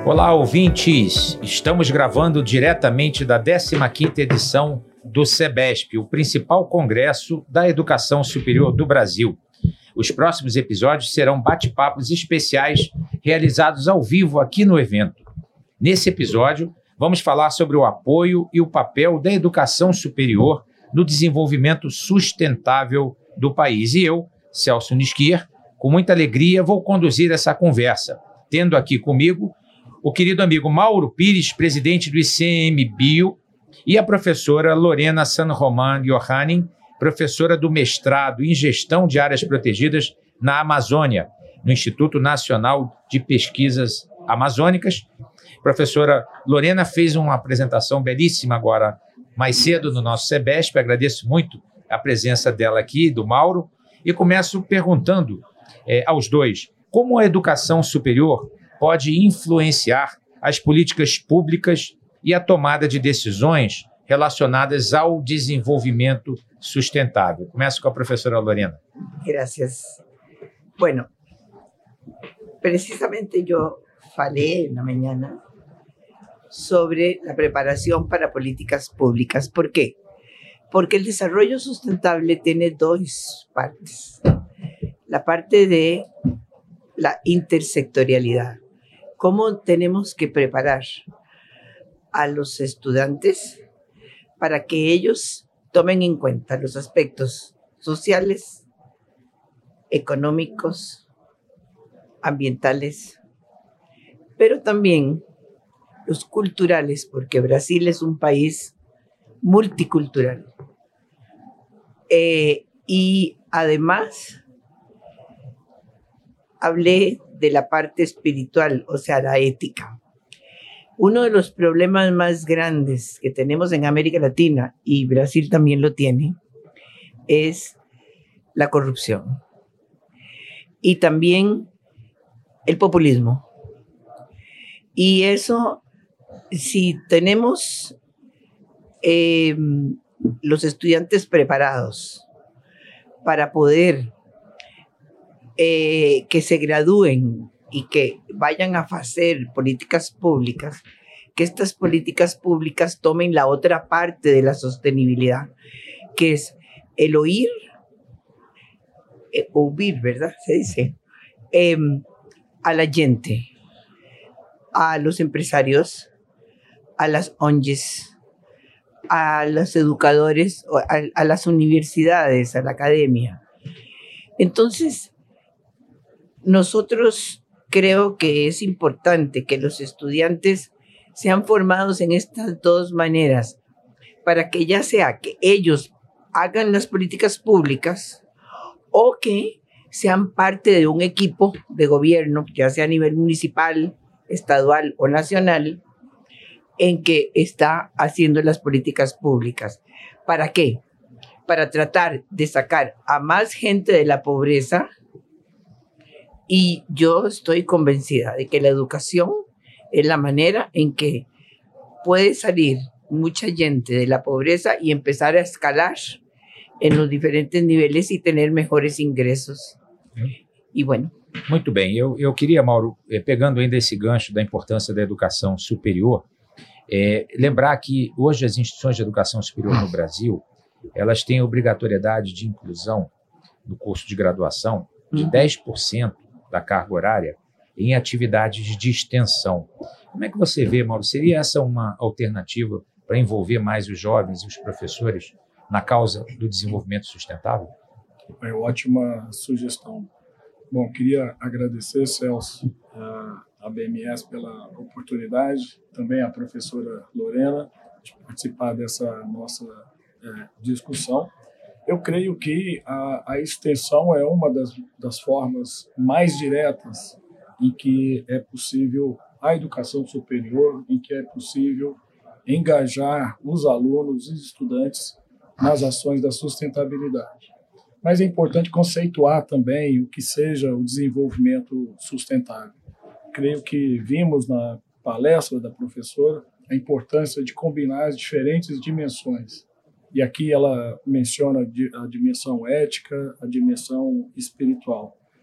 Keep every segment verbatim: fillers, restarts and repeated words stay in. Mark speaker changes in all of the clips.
Speaker 1: Olá, ouvintes! Estamos gravando diretamente da décima quinta edição do SEBESP, o principal congresso da educação superior do Brasil. Os próximos episódios serão bate-papos especiais realizados ao vivo aqui no evento. Nesse episódio, vamos falar sobre o apoio e o papel da educação superior no desenvolvimento sustentável do país. E eu, Celso Nisquier, com muita alegria, vou conduzir essa conversa, tendo aqui comigo o querido amigo Mauro Pires, presidente do I C M Bio, e a professora Lorena San Román Yohannin, professora do mestrado em Gestão de Áreas Protegidas na Amazônia, no Instituto Nacional de Pesquisas Amazônicas. A professora Lorena fez uma apresentação belíssima agora, mais cedo, no nosso SEBESP. Agradeço muito a presença dela aqui, do Mauro, e começo perguntando eh, aos dois como a educação superior pode influenciar as políticas públicas e a tomada de decisões relacionadas ao desenvolvimento sustentável. Começo com a professora Lorena.
Speaker 2: Gracias. Bueno, precisamente yo falei na mañana sobre la preparación para políticas públicas. ¿Por qué? Porque el desarrollo sustentable tiene dos partes. La parte de la intersectorialidad. ¿Cómo tenemos que preparar a los estudiantes para que ellos tomen en cuenta los aspectos sociales, económicos, ambientales, pero también los culturales, porque Brasil es un país multicultural? Eh, y además hablé de la parte espiritual, o sea, la ética. Uno de los problemas más grandes que tenemos en América Latina, y Brasil también lo tiene, es la corrupción. Y también el populismo. Y eso, si tenemos eh, los estudiantes preparados para poder Eh, que se gradúen y que vayan a hacer políticas públicas, que estas políticas públicas tomen la otra parte de la sostenibilidad, que es el oír, eh, oír, ¿verdad? Se dice, eh, a la gente, a los empresarios, a las O N Ges, a los educadores, a, a las universidades, a la academia. Entonces, nosotros creo que es importante que los estudiantes sean formados en estas dos maneras, para que ya sea que ellos hagan las políticas públicas o que sean parte de un equipo de gobierno, ya sea a nivel municipal, estadual o nacional, en que está haciendo las políticas públicas. ¿Para qué? Para tratar de sacar a más gente de la pobreza. Y yo estoy convencida de que la educación es la manera en que puede salir mucha gente de la pobreza y empezar a escalar en los diferentes niveles y tener mejores ingresos. E bueno.
Speaker 1: Muito bem. Eu, eu queria, Mauro, pegando ainda esse gancho da importância da educação superior, é, lembrar que hoje as instituições de educação superior no Brasil, elas têm obrigatoriedade de inclusão no curso de graduação de uhum. dez por cento da carga horária em atividades de extensão. Como é que você vê, Mauro? Seria essa uma alternativa para envolver mais os jovens e os professores na causa do desenvolvimento sustentável?
Speaker 3: É ótima sugestão. Bom, queria agradecer, Celso, a B M S pela oportunidade, também a professora Lorena, de participar dessa nossa é, discussão. Eu creio que a, a extensão é uma das, das formas mais diretas em que é possível a educação superior, em que é possível engajar os alunos e os estudantes nas ações da sustentabilidade. Mas é importante conceituar também o que seja o desenvolvimento sustentável. Creio que vimos na palestra da professora a importância de combinar as diferentes dimensões. E aqui ela menciona a dimensão ética, a dimensão espiritual.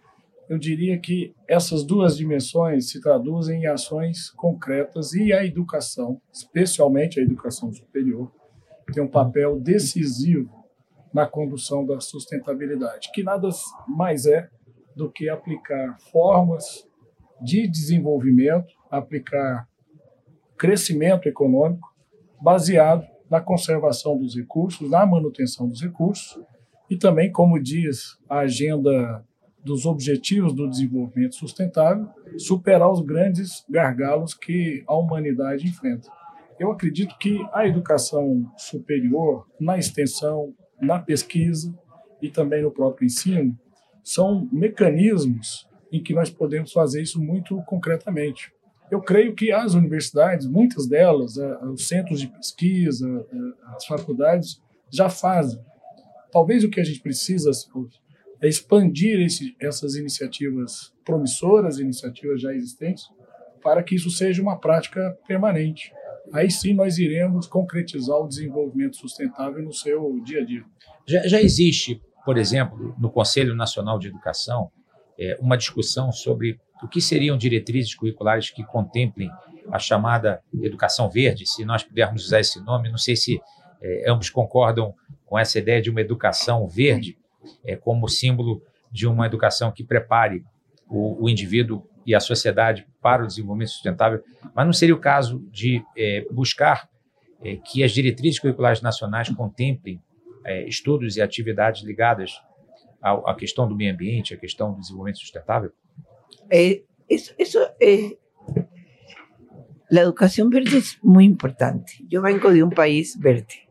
Speaker 3: eu diria que essas duas dimensões se traduzem em ações concretas e a educação, especialmente a educação superior, tem um papel decisivo na condução da sustentabilidade, que nada mais é do que aplicar formas de desenvolvimento, aplicar crescimento econômico baseado na conservação dos recursos, na manutenção dos recursos e também, como diz a agenda dos Objetivos do Desenvolvimento Sustentável, superar os grandes gargalos que a humanidade enfrenta. Eu acredito que a educação superior, na extensão, na pesquisa e também no próprio ensino, são mecanismos em que nós podemos fazer isso muito concretamente. Eu creio que as universidades, muitas delas, os centros de pesquisa, as faculdades, já fazem. Talvez o que a gente precisa é expandir esse, essas iniciativas promissoras, iniciativas já existentes, para que isso seja uma prática permanente. Aí sim nós iremos concretizar o desenvolvimento sustentável no seu dia a dia.
Speaker 1: Já, já existe, por exemplo, no Conselho Nacional de Educação, é, uma discussão sobre o que seriam diretrizes curriculares que contemplem a chamada educação verde, se nós pudermos usar esse nome. Não sei se é, ambos concordam com essa ideia de uma educação verde é, como símbolo de uma educação que prepare o, o indivíduo e a sociedade para o desenvolvimento sustentável, mas não seria o caso de é, buscar é, que as diretrizes curriculares nacionais contemplem é, estudos e atividades ligadas à, à questão do meio ambiente, à questão do desenvolvimento sustentável?
Speaker 2: Eh, eso, eso eh, la educación verde es muy importante. Yo vengo de un país verde.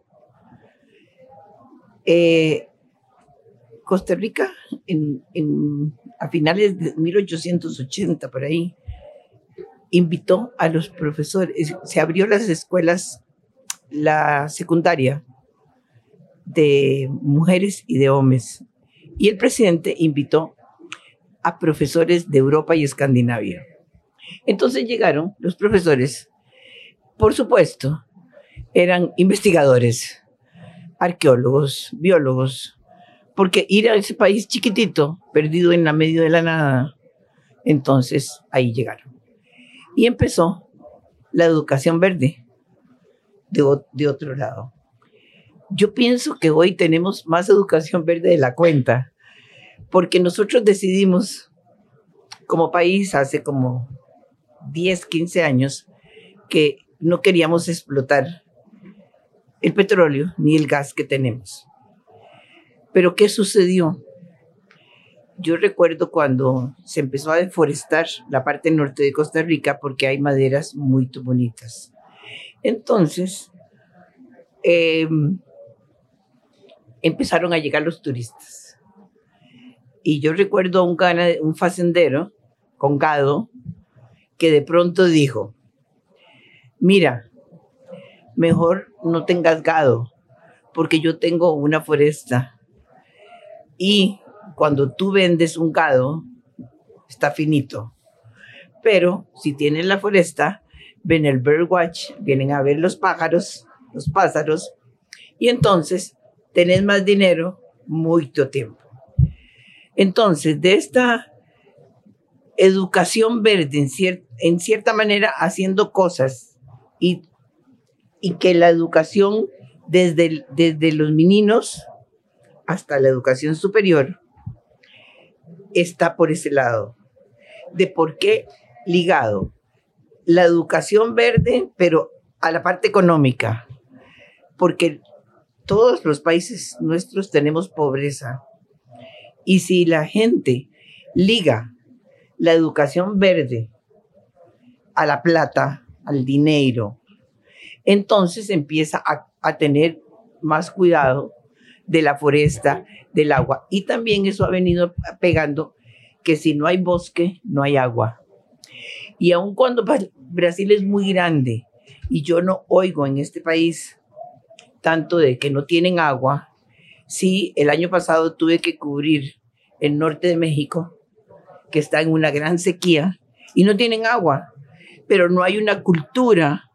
Speaker 2: Eh, Costa Rica, en, en, a finales de mil ochocientos ochenta, por ahí, invitó a los profesores, se abrió las escuelas, la secundaria de mujeres y de hombres, y el presidente invitó a profesores de Europa y Escandinavia. Entonces llegaron los profesores, por supuesto, eran investigadores, arqueólogos, biólogos, porque ir a ese país chiquitito, perdido en la medio de la nada, entonces ahí llegaron. Y empezó la educación verde de, de otro lado. Yo pienso que hoy tenemos más educación verde de la cuenta, porque nosotros decidimos como país hace como diez, quince años que no queríamos explotar el petróleo ni el gas que tenemos. Pero ¿qué sucedió? Yo recuerdo cuando se empezó a deforestar la parte norte de Costa Rica porque hay maderas muy bonitas. Entonces, eh, empezaron a llegar los turistas. Y yo recuerdo a un, gana, un facendero con gado que de pronto dijo, mira, mejor no tengas gado porque yo tengo una foresta. Y cuando tú vendes un gado, está finito. Pero si tienes la foresta, ven el birdwatch, vienen a ver los pájaros, los pájaros, y entonces tenés más dinero mucho tiempo. Entonces, de esta educación verde, en, cier en cierta manera, haciendo cosas, y, y que la educación desde, desde los meninos hasta la educación superior está por ese lado. ¿De por qué ligado? La educación verde, pero a la parte económica, porque todos los países nuestros tenemos pobreza. Y si la gente liga la educación verde a la plata, al dinero, entonces empieza a, a tener más cuidado de la foresta, del agua. Y también eso ha venido pegando que si no hay bosque, no hay agua. Y aun cuando Brasil es muy grande y yo no oigo en este país tanto de que no tienen agua, sí, el año pasado tuve que cubrir el norte de México, que está en una gran sequía, y no tienen agua, pero no hay una cultura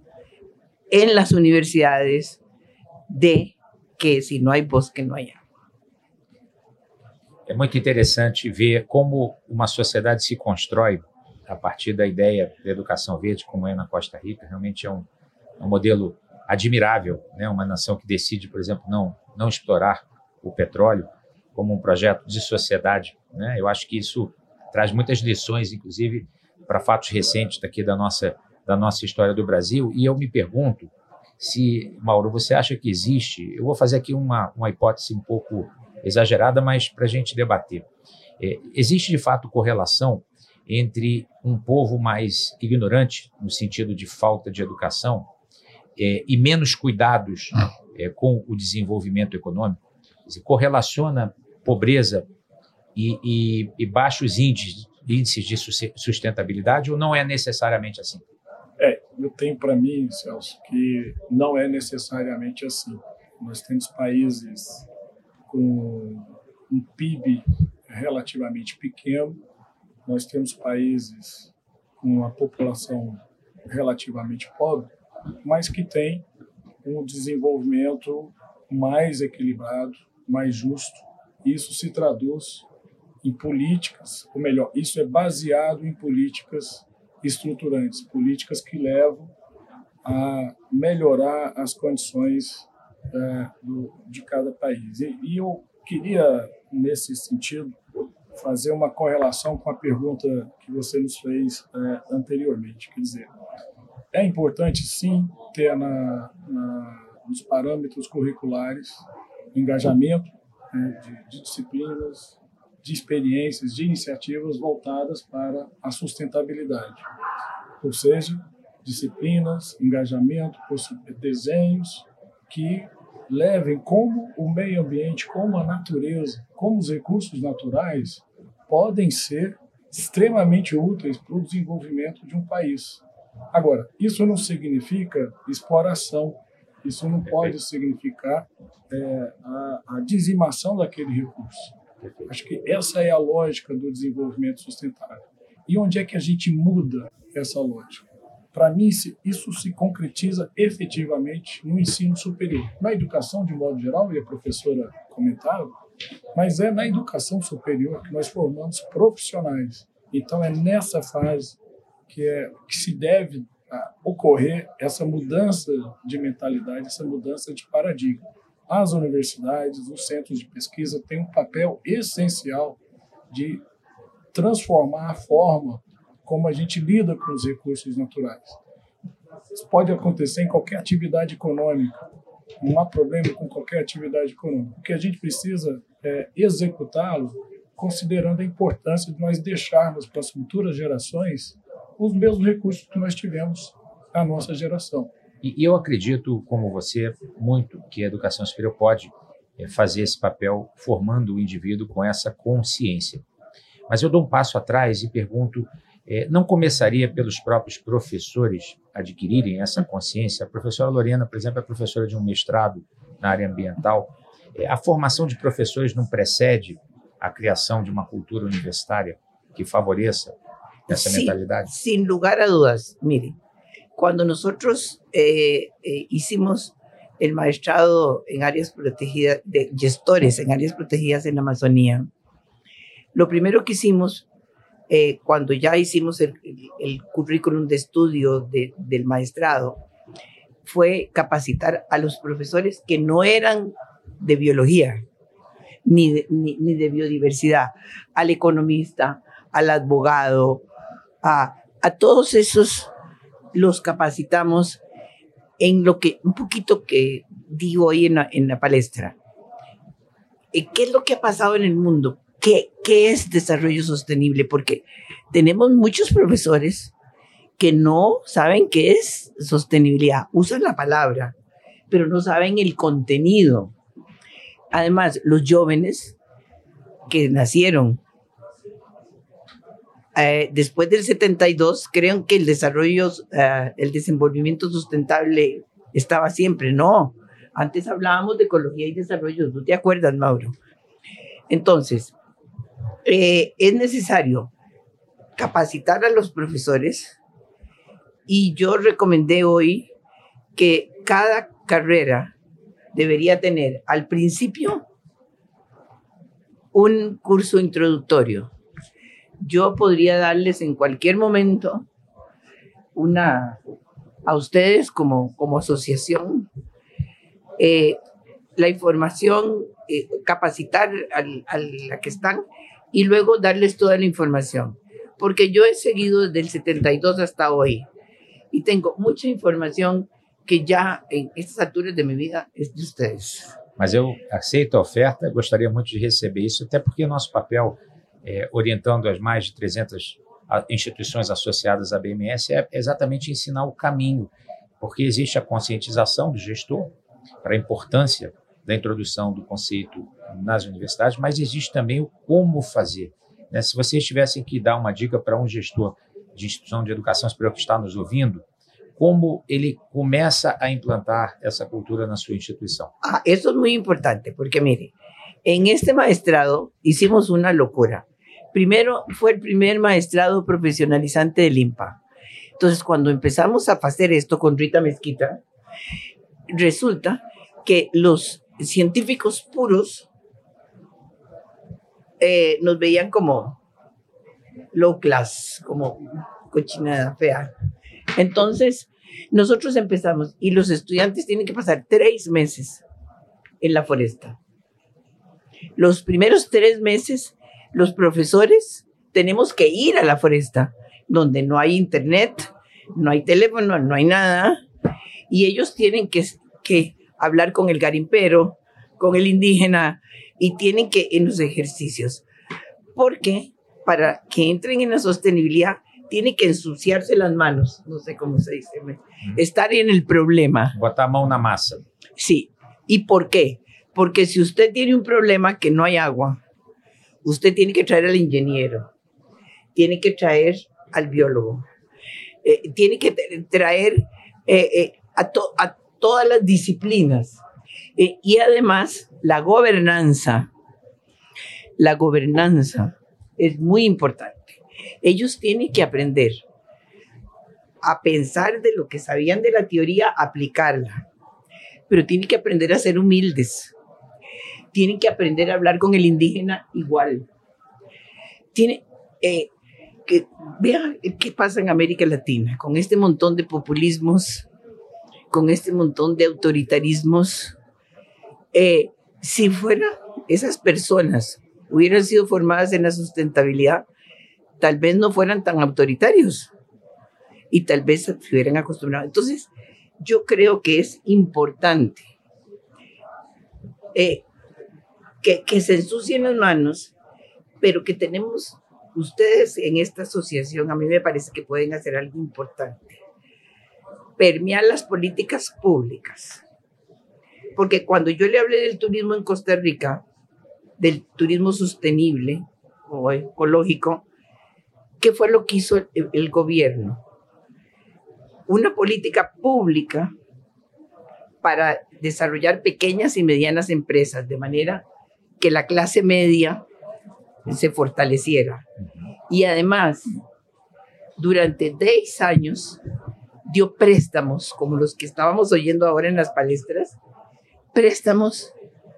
Speaker 2: en las universidades de que si no hay bosque, no hay agua.
Speaker 1: é muito interessante ver como uma sociedade se constrói a partir da ideia da educação verde, como é na Costa Rica. Realmente é um, é um modelo admirável, né? Uma nação que decide, por exemplo, não, não explorar o petróleo como um projeto de sociedade, né? Eu acho que isso traz muitas lições, inclusive, para fatos recentes daqui da nossa, da nossa história do Brasil. E eu me pergunto se, Mauro, você acha que existe... Eu vou fazer aqui uma, uma hipótese um pouco exagerada, mas para a gente debater. É, existe, de fato, correlação entre um povo mais ignorante, no sentido de falta de educação, é, e menos cuidados é, com o desenvolvimento econômico? Quer dizer, correlaciona pobreza e, e, e baixos índices, índices de sustentabilidade, ou não é necessariamente assim?
Speaker 3: É, eu tenho para mim, Celso, que não é necessariamente assim. Nós temos países com um P I B relativamente pequeno, nós temos países com uma população relativamente pobre, mas que têm um desenvolvimento mais equilibrado, mais justo. Isso se traduz em políticas, ou melhor, isso é baseado em políticas estruturantes, políticas que levam a melhorar as condições é, do, de cada país. E, e eu queria, nesse sentido, fazer uma correlação com a pergunta que você nos fez é, anteriormente. Quer dizer, é importante, sim, ter na, na, nos parâmetros curriculares engajamento né, de, de disciplinas, de experiências, de iniciativas voltadas para a sustentabilidade. Ou seja, disciplinas, engajamento, desenhos que levem como o meio ambiente, como a natureza, como os recursos naturais podem ser extremamente úteis para o desenvolvimento de um país. Agora, isso não significa exploração, isso não pode significar é, a, a dizimação daquele recurso. Acho que essa é a lógica do desenvolvimento sustentável. E onde é que a gente muda essa lógica? Para mim, isso se concretiza efetivamente no ensino superior. Na educação, de modo geral, e a professora comentava, mas é na educação superior que nós formamos profissionais. Então, é nessa fase que, é, que se deve ocorrer essa mudança de mentalidade, essa mudança de paradigma. As universidades, os centros de pesquisa têm um papel essencial de transformar a forma como a gente lida com os recursos naturais. Isso pode acontecer em qualquer atividade econômica, não há problema com qualquer atividade econômica. O que a gente precisa é executá-lo considerando a importância de nós deixarmos para as futuras gerações os mesmos recursos que nós tivemos na nossa geração.
Speaker 1: E eu acredito, como você, muito que a educação superior pode fazer esse papel formando o indivíduo com essa consciência. Mas eu dou um passo atrás e pergunto, não começaria pelos próprios professores adquirirem essa consciência? A professora Lorena, por exemplo, é professora de um mestrado na área ambiental. A formação de professores não precede a criação de uma cultura universitária que favoreça essa
Speaker 2: sí,
Speaker 1: mentalidade?
Speaker 2: Sin lugar a dudas. Mire, cuando nosotros eh, eh, hicimos el maestrado en áreas protegidas, de gestores en áreas protegidas en la Amazonía, lo primero que hicimos, eh, cuando ya hicimos el, el currículum de estudio de, del maestrado, fue capacitar a los profesores que no eran de biología, ni de, ni, ni de biodiversidad, al economista, al abogado, a, a todos esos los capacitamos en lo que, un poquito que digo hoy en la, en la palestra. ¿Qué es lo que ha pasado en el mundo? ¿Qué, ¿Qué es desarrollo sostenible? Porque tenemos muchos profesores que no saben qué es sostenibilidad. Usan la palabra, pero no saben el contenido. Además, los jóvenes que nacieron eh, después del setenta y dos creen que el desarrollo, eh, el desenvolvimiento sustentable estaba siempre. No, antes hablábamos de ecología y desarrollo. ¿Tú te acuerdas, Mauro? Entonces, eh, es necesario capacitar a los profesores y yo recomendé hoy que cada carrera debería tener al principio un curso introductorio. Yo podría darles en cualquier momento una, a ustedes como, como asociación, eh, la información, eh, capacitar al, a la que están y luego darles toda la información. Porque yo he seguido desde el setenta y dos hasta hoy y tengo mucha información que já, em estas alturas de minha vida, é de vocês.
Speaker 1: Mas eu aceito a oferta, gostaria muito de receber isso, até porque nosso papel, é, orientando as mais de trezentas instituições associadas à B M S, é exatamente ensinar o caminho, porque existe a conscientização do gestor para a importância da introdução do conceito nas universidades, mas existe também o como fazer. Né? Se vocês tivessem que dar uma dica para um gestor de instituição de educação superior que está nos ouvindo, como ele começa a implantar essa cultura na sua instituição?
Speaker 2: Ah, eso es muy importante, porque mire, en este maestrado hicimos una locura. Primero, fue el primer maestrado profesionalizante del I N P A. Entonces, cuando empezamos a hacer esto con Rita Mezquita, resulta que los científicos puros eh, nos veían como low class, como cochinada fea. Entonces, nosotros empezamos y los estudiantes tienen que pasar tres meses en la foresta. Los primeros tres meses, los profesores tenemos que ir a la foresta, donde no hay internet, no hay teléfono, no hay nada, y ellos tienen que, que hablar con el garimpero, con el indígena, y tienen que en los ejercicios. Porque para que entren en la sostenibilidad, tiene que ensuciarse las manos, no sé cómo se dice, estar en el problema.
Speaker 1: Botar a mão na massa.
Speaker 2: Sí. ¿Y por qué? Porque si usted tiene un problema que no hay agua, usted tiene que traer al ingeniero, tiene que traer al biólogo, eh, tiene que traer eh, eh, a, to a todas las disciplinas. Eh, y además, la gobernanza, la gobernanza es muy importante. Ellos tienen que aprender a pensar de lo que sabían de la teoría, aplicarla. Pero tienen que aprender a ser humildes. Tienen que aprender a hablar con el indígena igual. Tiene, eh, que, vean qué pasa en América Latina, con este montón de populismos, con este montón de autoritarismos. Eh, si fueran esas personas hubieran sido formadas en la sustentabilidad, tal vez no fueran tan autoritarios y tal vez se hubieran acostumbrado. Entonces, yo creo que es importante eh, que, que se ensucien las manos, pero que tenemos, ustedes en esta asociación, a mí me parece que pueden hacer algo importante. Permear las políticas públicas. Porque cuando yo le hablé del turismo en Costa Rica, del turismo sostenible o ecológico, ¿qué fue lo que hizo el, el gobierno? Una política pública para desarrollar pequeñas y medianas empresas, de manera que la clase media se fortaleciera. Y además, durante diez años, dio préstamos, como los que estábamos oyendo ahora en las palestras, préstamos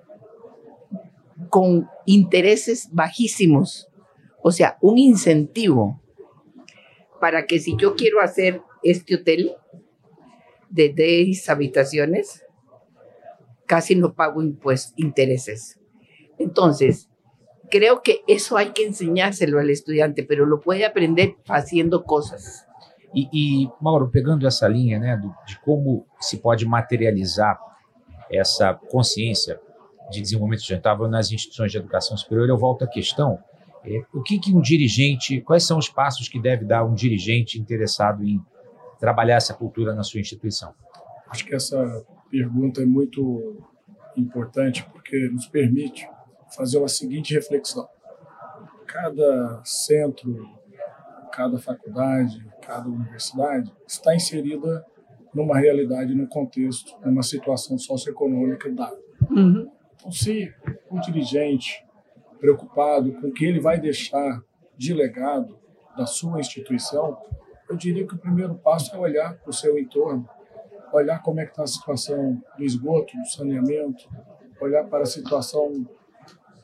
Speaker 2: con intereses bajísimos. O sea, un incentivo para que si yo quiero hacer este hotel de diez habitaciones, casi no pago impuestos, intereses. Entonces, creo que eso hay que enseñárselo al estudiante, pero lo puede aprender haciendo cosas.
Speaker 1: E, e Mauro, pegando essa linha, né, do, de como se pode materializar essa consciência de desenvolvimento sustentável nas instituições de educação superior, eu volto à questão. É, o que, que um dirigente, quais são os passos que deve dar um dirigente interessado em trabalhar essa cultura na sua instituição?
Speaker 3: Acho que essa pergunta é muito importante porque nos permite fazer uma seguinte reflexão. Cada centro, cada faculdade, cada universidade está inserida numa realidade, num contexto, numa situação socioeconômica dada.
Speaker 2: Uhum.
Speaker 3: Então, se o dirigente preocupado com o que ele vai deixar de legado da sua instituição, eu diria que o primeiro passo é olhar para o seu entorno, olhar como é que está a situação do esgoto, do saneamento, olhar para a situação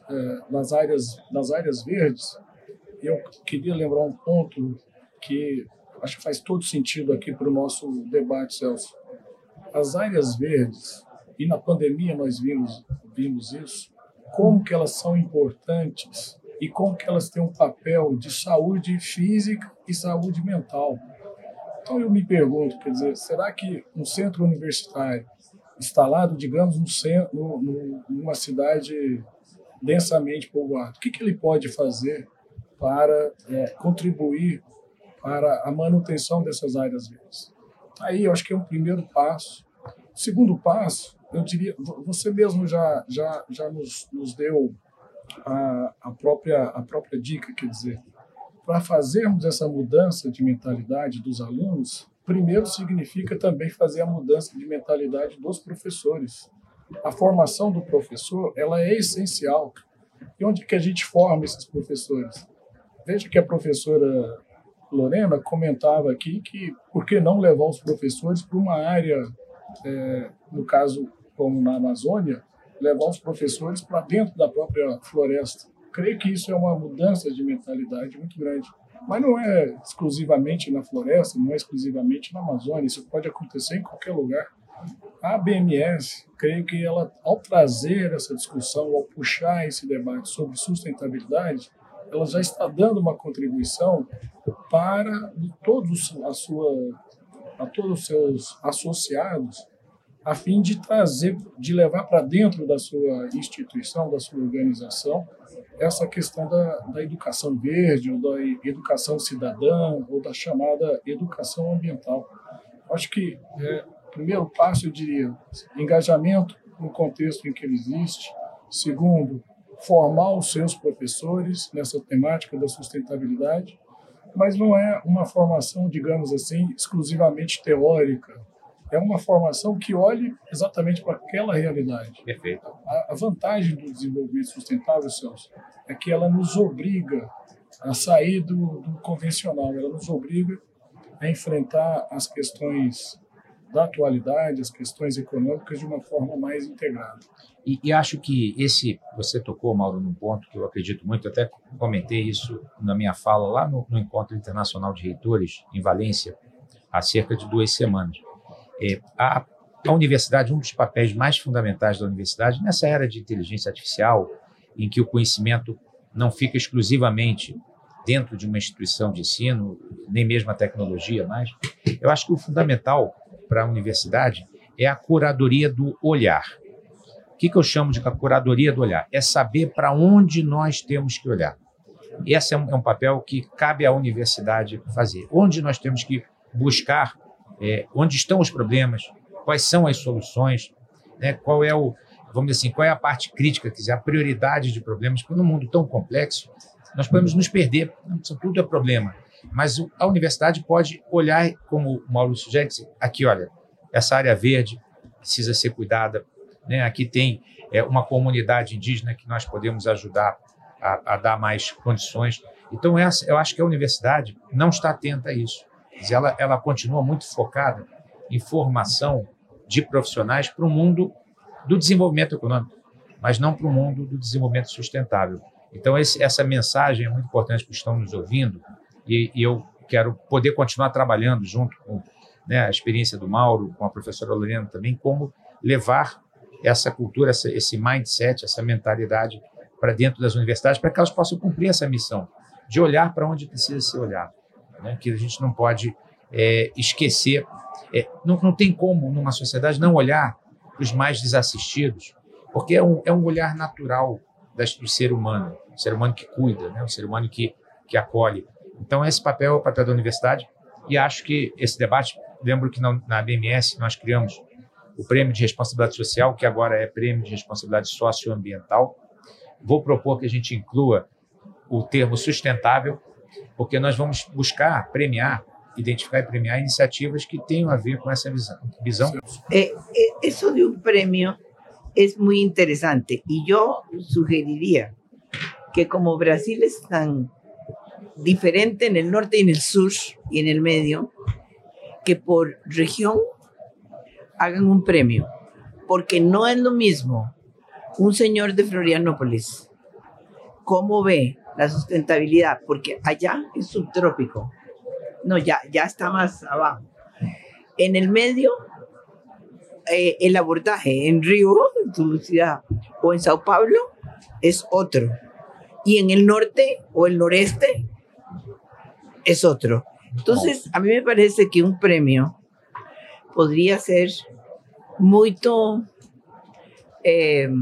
Speaker 3: é, nas áreas, nas áreas verdes, eu queria lembrar um ponto que acho que faz todo sentido aqui para o nosso debate, Celso. As áreas verdes, e na pandemia nós vimos, vimos isso, como que elas são importantes e como que elas têm um papel de saúde física e saúde mental. Então eu me pergunto, quer dizer, será que um centro universitário instalado, digamos, no centro, no, numa cidade densamente povoada, o que, que ele pode fazer para é, contribuir para a manutenção dessas áreas verdes? Aí eu acho que é um primeiro passo. O segundo passo, eu diria, você mesmo já, já, já nos, nos deu a, a, própria, a própria dica, quer dizer, para fazermos essa mudança de mentalidade dos alunos, primeiro significa também fazer a mudança de mentalidade dos professores. A formação do professor, ela é essencial. E onde que a gente forma esses professores? Veja que a professora Lorena comentava aqui que por que não levar os professores para uma área, é, no caso, como na Amazônia, levar os professores para dentro da própria floresta. Creio que isso é uma mudança de mentalidade muito grande. Mas não é exclusivamente na floresta, não é exclusivamente na Amazônia, isso pode acontecer em qualquer lugar. A B M S, creio que ela, ao trazer essa discussão, ao puxar esse debate sobre sustentabilidade, ela já está dando uma contribuição para todos, a sua, a todos os seus associados, a fim de trazer, de levar para dentro da sua instituição, da sua organização, essa questão da, da educação verde, ou da educação cidadã, ou da chamada educação ambiental. Acho que, é, primeiro passo, eu diria, engajamento no contexto em que ele existe. Segundo, formar os seus professores nessa temática da sustentabilidade, mas não é uma formação, digamos assim, exclusivamente teórica. É uma formação que olhe exatamente para aquela realidade.
Speaker 1: Perfeito.
Speaker 3: A, a vantagem do desenvolvimento sustentável, Celso, é que ela nos obriga a sair do, do convencional, ela nos obriga a enfrentar as questões da atualidade, as questões econômicas de uma forma mais integrada.
Speaker 1: E, e acho que esse, você tocou, Mauro, num ponto que eu acredito muito, até comentei isso na minha fala lá no, no Encontro Internacional de Reitores, em Valência, há cerca de duas semanas. É, a, a universidade, um dos papéis mais fundamentais da universidade, nessa era de inteligência artificial, em que o conhecimento não fica exclusivamente dentro de uma instituição de ensino, nem mesmo a tecnologia, mas eu acho que o fundamental para a universidade é a curadoria do olhar. O que, que eu chamo de curadoria do olhar? É saber para onde nós temos que olhar. Esse é um, é um papel que cabe à universidade fazer. Onde nós temos que buscar, é, onde estão os problemas, quais são as soluções, né, qual é o, vamos dizer assim, qual é a parte crítica, quer dizer, a prioridade de problemas, porque num mundo tão complexo, nós podemos nos perder, isso tudo é problema. Mas a universidade pode olhar, como o Mauro sugere, aqui, olha, essa área verde precisa ser cuidada, né? Aqui tem é, uma comunidade indígena que nós podemos ajudar a, a dar mais condições. Então, essa, eu acho que a universidade não está atenta a isso. Ela, ela continua muito focada em formação de profissionais para o mundo do desenvolvimento econômico, mas não para o mundo do desenvolvimento sustentável. Então, esse, essa mensagem é muito importante para os que estão nos ouvindo, e, e eu quero poder continuar trabalhando junto com, né, a experiência do Mauro, com a professora Lorena também, como levar essa cultura, essa, esse mindset, essa mentalidade para dentro das universidades, para que elas possam cumprir essa missão de olhar para onde precisa ser olhado, né? Que a gente não pode é, esquecer. É, não, não tem como, numa sociedade, não olhar para os mais desassistidos, porque é um, é um olhar natural do ser humano, o ser humano que cuida, né? O ser humano que, que acolhe. Então, esse papel é o papel da universidade, e acho que esse debate, lembro que na, na B M S nós criamos o Prêmio de Responsabilidade Social, que agora é Prêmio de Responsabilidade Socioambiental. Vou propor que a gente inclua o termo sustentável, porque nós vamos buscar premiar, identificar e premiar iniciativas que tenham a ver com essa visão. visão.
Speaker 2: Eh, eh, eso de un premio es muy interesante, y yo sugeriría que como Brasil es tan diferente en el norte y en el sur y en el medio, que por región hagan un premio, porque no es lo mismo un señor de Florianópolis cómo ve la sustentabilidad, porque allá es subtrópico, no, ya, ya está más abajo. En el medio, eh, el abordaje en Río, en tu ciudad, o en Sao Paulo, es otro. Y en el norte o el noreste, es otro. Entonces, a mí me parece que un premio podría ser muy eh,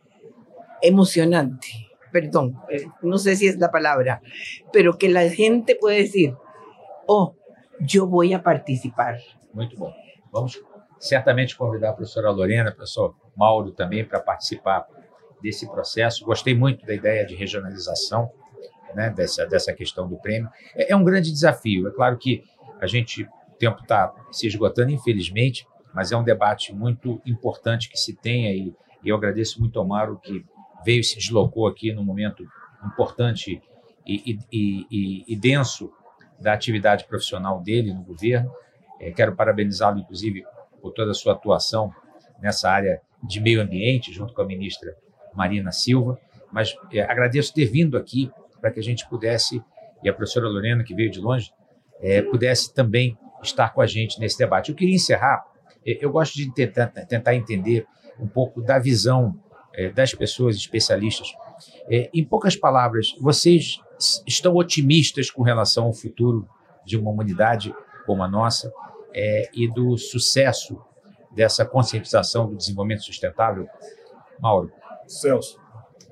Speaker 2: emocionante. Perdón, eh, no sé si es la palabra, pero que la gente puede decir, oh, yo voy a participar.
Speaker 1: Muito bom. Vamos certamente convidar a professora Lorena, o professor Mauro também para participar desse processo. Gostei muito da ideia de regionalização, né, dessa, dessa questão do prêmio. É, é um grande desafio. É claro que a gente, o tempo está se esgotando, infelizmente, mas é um debate muito importante que se tenha e, e eu agradeço muito ao Mauro que veio e se deslocou aqui num momento importante e, e, e, e denso da atividade profissional dele no governo. É, quero parabenizá-lo, inclusive, por toda a sua atuação nessa área de meio ambiente, junto com a ministra Marina Silva, mas é, agradeço ter vindo aqui para que a gente pudesse, e a professora Lorena, que veio de longe, é, pudesse também estar com a gente nesse debate. Eu queria encerrar, é, eu gosto de tentar, tentar entender um pouco da visão é, das pessoas especialistas. É, em poucas palavras, vocês estão otimistas com relação ao futuro de uma humanidade como a nossa é, e do sucesso dessa conscientização do desenvolvimento sustentável? Mauro.
Speaker 3: Celso,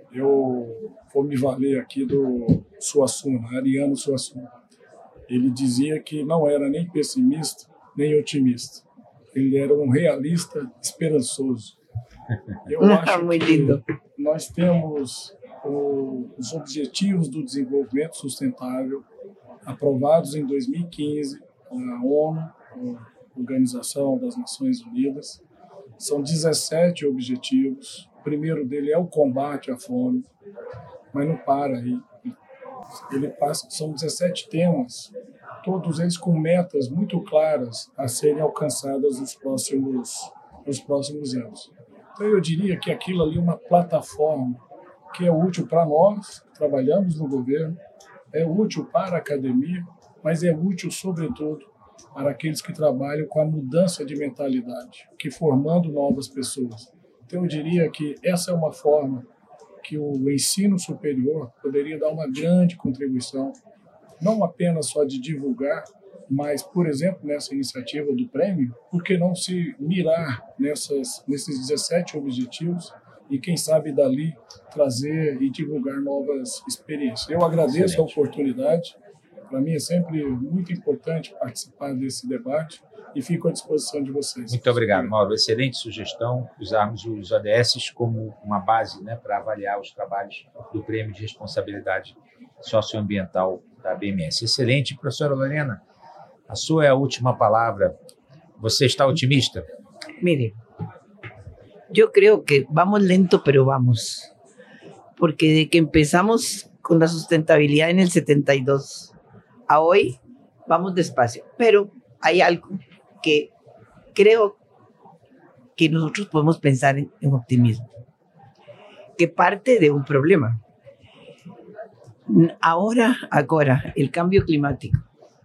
Speaker 3: eu vou me valer aqui do Suassuna, Ariano Suassuna. Ele dizia que não era nem pessimista, nem otimista. Ele era um realista esperançoso. Eu acho que nós temos os Objetivos do Desenvolvimento Sustentável aprovados em dois mil e quinze na ONU, a Organização das Nações Unidas. São dezessete objetivos. O primeiro dele é o combate à fome, mas não para aí. Ele passa, são dezessete temas, todos eles com metas muito claras a serem alcançadas nos próximos, nos próximos anos. Então, eu diria que aquilo ali é uma plataforma que é útil para nós, que trabalhamos no governo, é útil para a academia, mas é útil, sobretudo, para aqueles que trabalham com a mudança de mentalidade, que formando novas pessoas. Então, eu diria que essa é uma forma que o ensino superior poderia dar uma grande contribuição, não apenas só de divulgar, mas, por exemplo, nessa iniciativa do prêmio, por que não se mirar nessas, nesses dezessete objetivos e, quem sabe, dali trazer e divulgar novas experiências. Eu agradeço Excelente. a oportunidade. Para mim é sempre muito importante participar desse debate e fico à disposição de vocês.
Speaker 1: Muito obrigado, Mauro. Excelente sugestão usarmos os O D S como uma base, né, para avaliar os trabalhos do Prêmio de Responsabilidade Socioambiental da B M S. Excelente. Professora Lorena, a sua é a última palavra. Você está otimista?
Speaker 2: Mire, yo creo que vamos lento, pero vamos. Porque de que empezamos con la sustentabilidad en el setenta y dos a hoy, vamos despacio. Pero hay algo que creo que nosotros podemos pensar en, en optimismo, que parte de un problema. Ahora, ahora, el cambio climático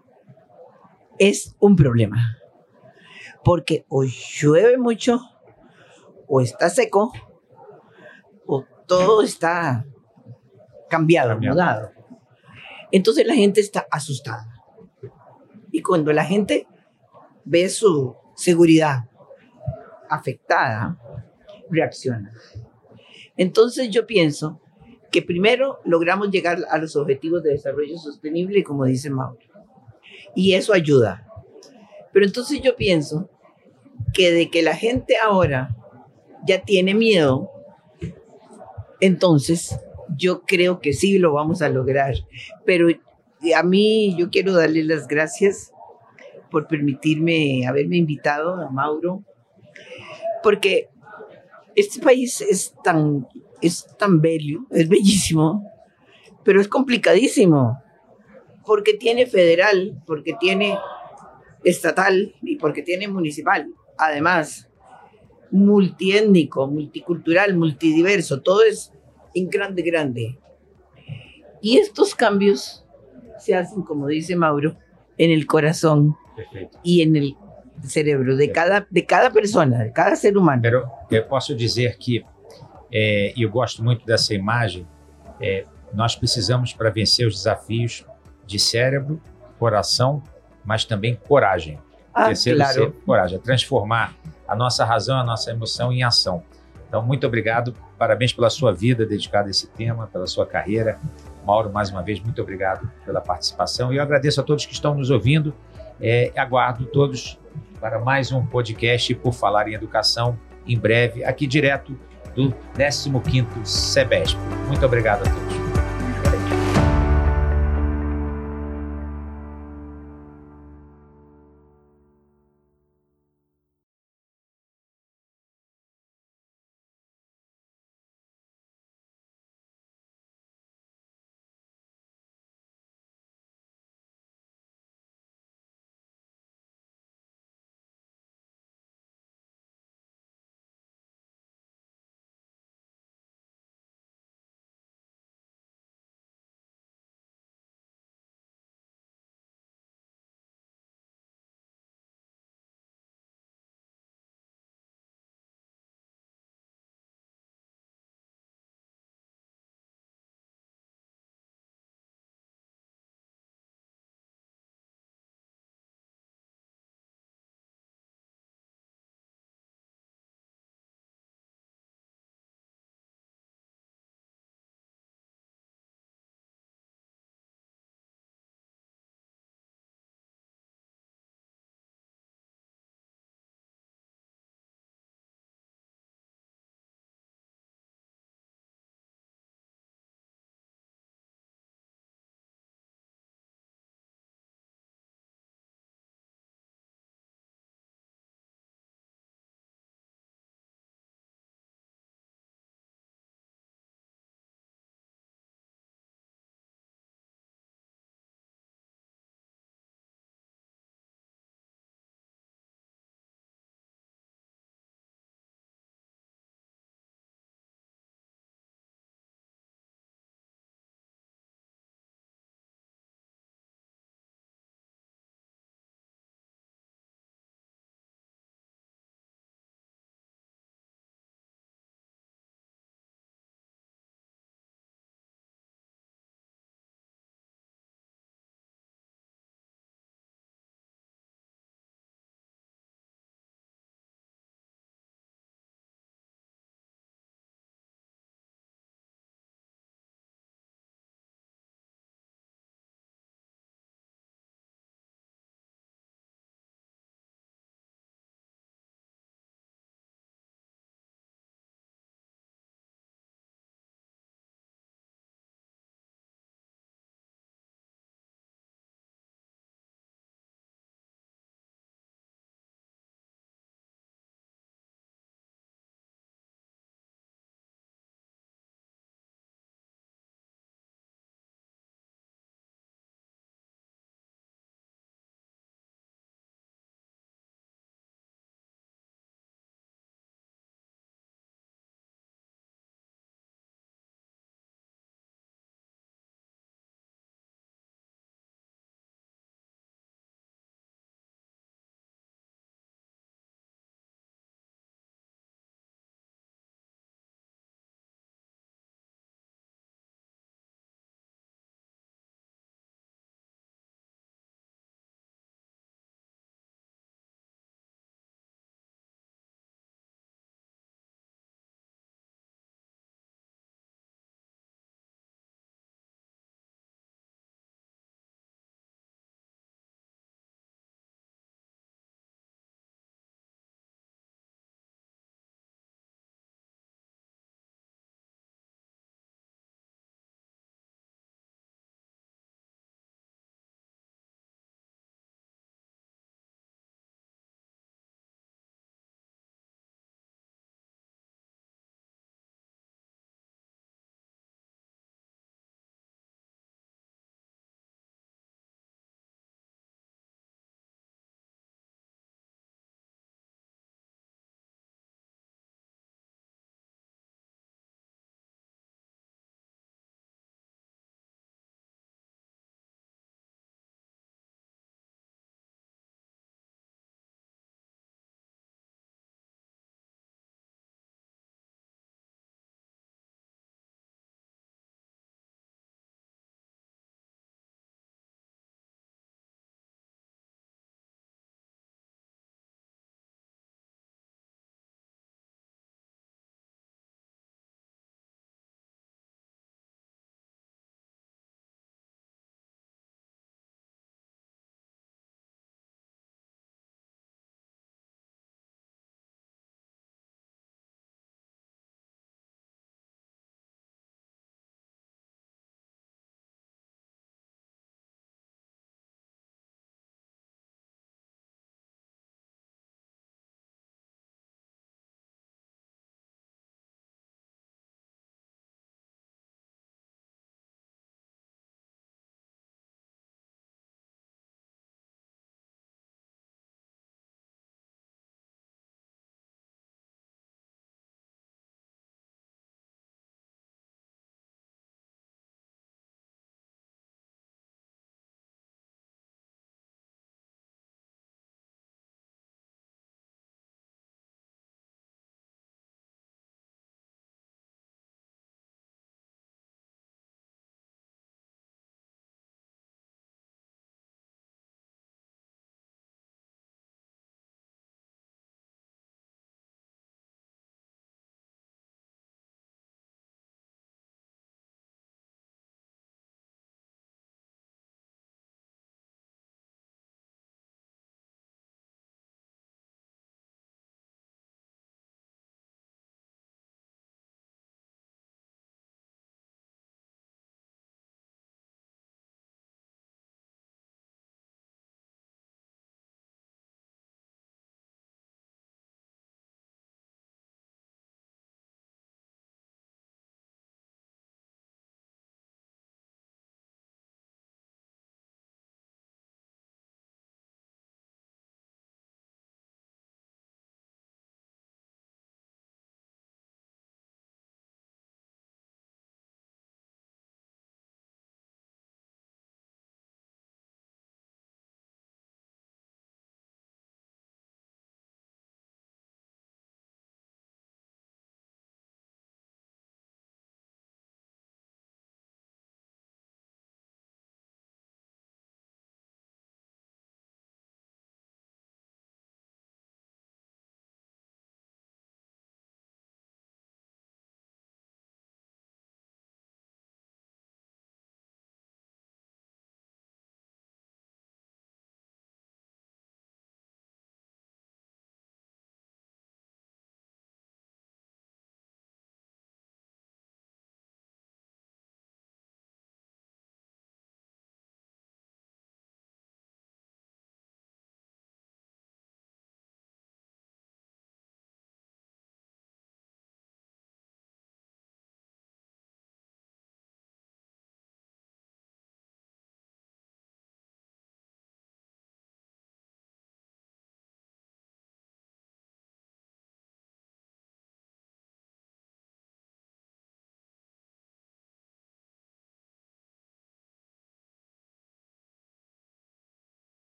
Speaker 2: es un problema, porque o llueve mucho, o está seco, o todo está cambiado, cambiado, mudado. Entonces la gente está asustada. Y cuando la gente ve su seguridad afectada, reacciona. Entonces yo pienso que primero logramos llegar a los objetivos de desarrollo sostenible, como dice Mauro. Y eso ayuda. Pero entonces yo pienso que de que la gente ahora ya tiene miedo, entonces yo creo que sí lo vamos a lograr. Pero a mí yo quiero darle las gracias por permitirme haberme invitado a Mauro, porque este país es tan, es tan bello, es bellísimo, pero es complicadísimo, porque tiene federal, porque tiene estatal y porque tiene municipal. Además, multiétnico, multicultural, multidiverso, todo es en grande, grande. Y estos cambios se hacen, como dice Mauro, en el corazón
Speaker 1: Perfeito.
Speaker 2: y en el cerebro de cada, de cada persona, de cada ser humano.
Speaker 1: Pero eu posso dizer que, é, eu gosto muito dessa imagem, é, nós precisamos, para vencer os desafios, de cérebro, coração, mas também coragem.
Speaker 2: Ah,
Speaker 1: Terceiro,
Speaker 2: claro.
Speaker 1: ser coragem, é transformar a nossa razão, a nossa emoção em ação. Então, muito obrigado, parabéns pela sua vida dedicada a esse tema, pela sua carreira. Mauro, mais uma vez, muito obrigado pela participação. E eu agradeço a todos que estão nos ouvindo. É, aguardo todos para mais um podcast Por Falar em Educação, em breve, aqui direto do décimo quinto SEBESP. Muito obrigado a todos.